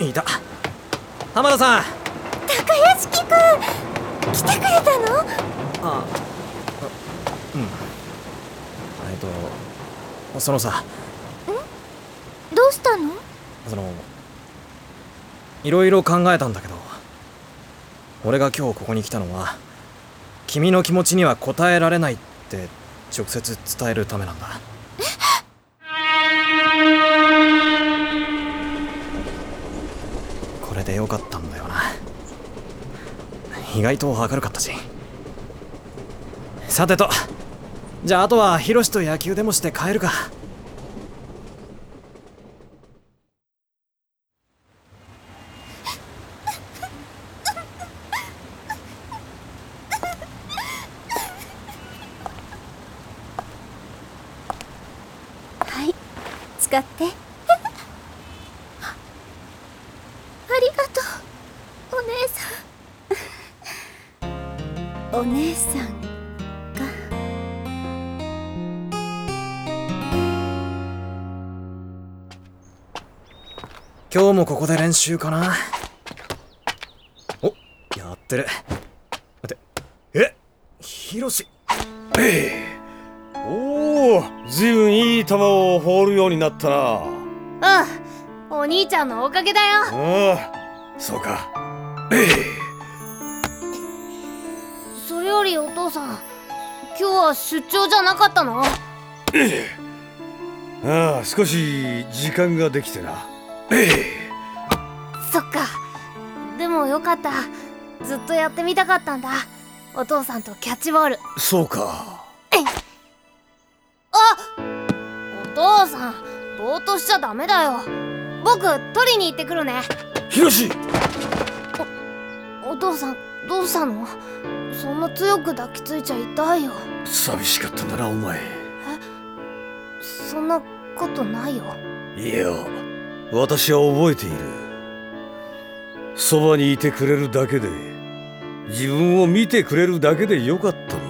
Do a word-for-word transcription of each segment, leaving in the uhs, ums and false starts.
いた。浜田さん。 高屋敷くん、来てくれたの？ ああ、うん。えっとそのさ。ん？ どうしたの？ そのいろいろ考えたんだけど、俺が今日ここに来たのは君の気持ちには応えられないって直接伝えるためなんだ。これでよかったんだよな。意外と明るかったし。さてと、じゃああとはヒロシと野球でもして帰るか。 はい、使ってありがとう、お姉さん。お姉さんか。 今日もここで練習かな。お、やってる。待って、え、ヒロシ。 ええ、おお、ずいぶんいい球を放るようになったな。 うん、お兄ちゃんのおかげだよ。 ああ、そうか。ええ、 それよりお父さん、今日は出張じゃなかったの？ ええ、ああ、少し時間ができてな。ええ、 そっか。でもよかった。ずっとやってみたかったんだ、お父さんとキャッチボール。 そうか。 あ、お父さん、ぼーっとしちゃダメだよ。僕取りに行ってくるね。 ヒロシ。 お、お父さんどうしたの？そんな強く抱きついちゃ痛いよ。 寂しかったんだな、お前。 え、そんなことないよ。 いや、私は覚えている。そばにいてくれるだけで、自分を見てくれるだけでよかったんだ。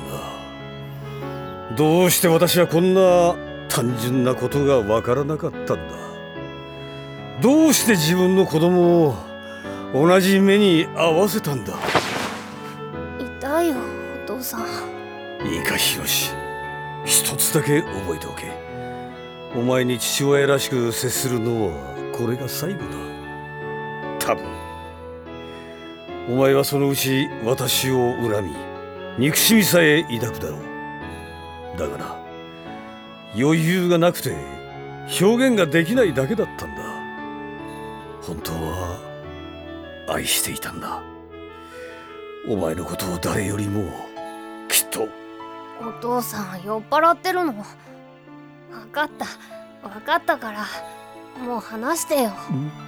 どうして私はこんな単純なことがわからなかったんだ。どうして自分の子供を同じ目に合わせたんだ。 痛いよ、お父さん。 いいか、ヒロシ、一つだけ覚えておけ。お前に父親らしく接するのはこれが最後だ。多分お前はそのうち私を恨み憎しみさえ抱くだろう。だがな、余裕がなくて表現ができないだけだったんだ。本当は愛していたんだ。お前のことを誰よりもきっと。 お父さん酔っ払ってるの？分かった分かったから、もう話してよ。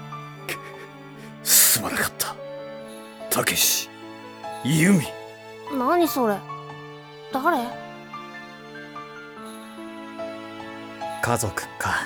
すまなかった、たけし、ユミ。 何それ？誰？ 家族か。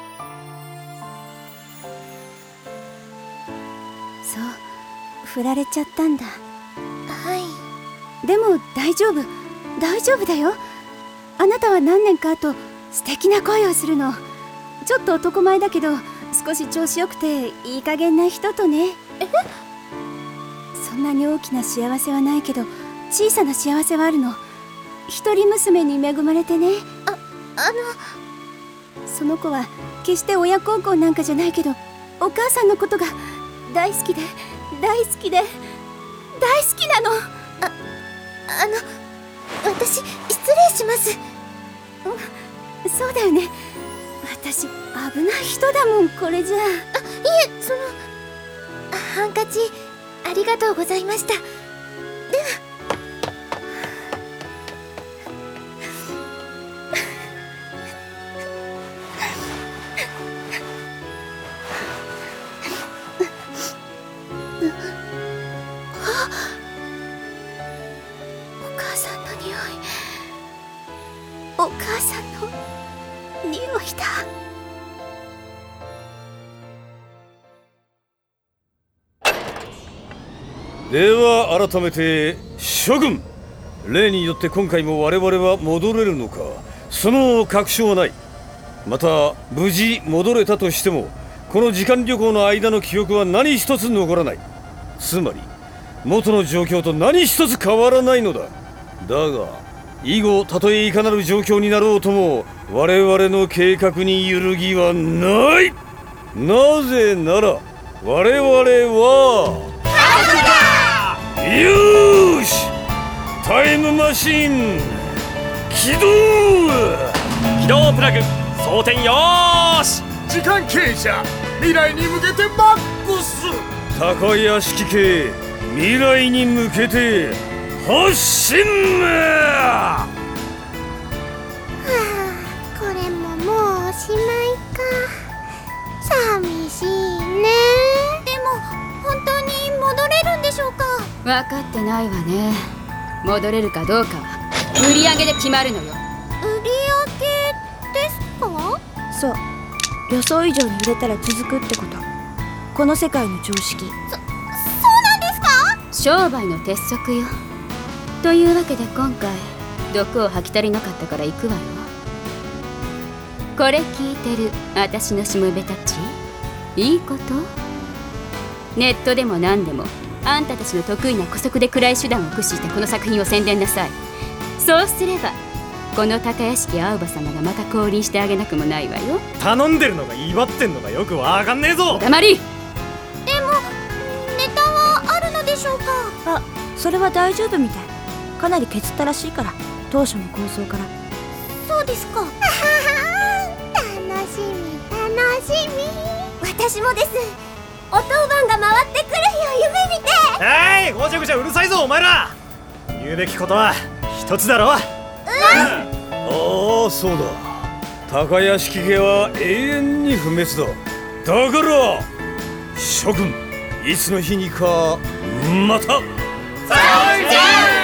そう、振られちゃったんだ。 はい。 でも大丈夫、大丈夫だよ。あなたは何年か後、素敵な恋をするの。ちょっと男前だけど少し調子よくていい加減な人とね。え？そんなに大きな幸せはないけど小さな幸せはあるの。一人娘に恵まれてね。あ、あのその子は決して親孝行なんかじゃないけど、お母さんのことが大好きで大好きで大好きなの。あ、あの私失礼します。そうだよね、私危ない人だもん。これじゃあ。あ、いえ、そのハンカチありがとうございました。では。お母さんの匂い、お母さんの匂いだ。 では改めて諸君、例によって今回も我々は戻れるのか、その確証はない。また無事戻れたとしてもこの時間旅行の間の記憶は何一つ残らない。つまり元の状況と何一つ変わらないのだ。だが以後たとえいかなる状況になろうとも我々の計画に揺るぎはない。なぜなら我々はよーし、タイムマシン起動。 起動プラグ装填よーし。 時間傾斜、未来に向けてマックス。 高屋敷系未来に向けて発進。 はあ、これももうおしまいか。寂しいね。でも本当に戻れるんでしょうか。 分かってないわね。戻れるかどうかは売り上げで決まるのよ。 売り上げですか？ そう、予想以上に売れたら続くってこと。この世界の常識。 そうなんですか？ 商売の鉄則よ。というわけで今回毒を吐き足りなかったから行くわよ。これ聞いてる私のしもべたち、いいこと？ネットでも何でもあんたたちの得意な姑息で暗い手段を駆使してこの作品を宣伝なさい。そうすればこの高屋敷青葉様がまた降臨してあげなくもないわよ。 頼んでるのが威張ってんのがよくわかんねえぞ。 黙り。 でもネタはあるのでしょうか？ あ、それは大丈夫みたい。かなり削ったらしいから、当初の構想から。 そうですか。楽しみ楽しみ。私もです。お当番が回ってくる日を夢見て。 えい、ごちゃごちゃうるさいぞお前ら。言うべきことは一つだろ。 ああ、そうだ。高屋敷家は永遠に不滅だ。だから諸君、いつの日にかまた。 さようじゃ。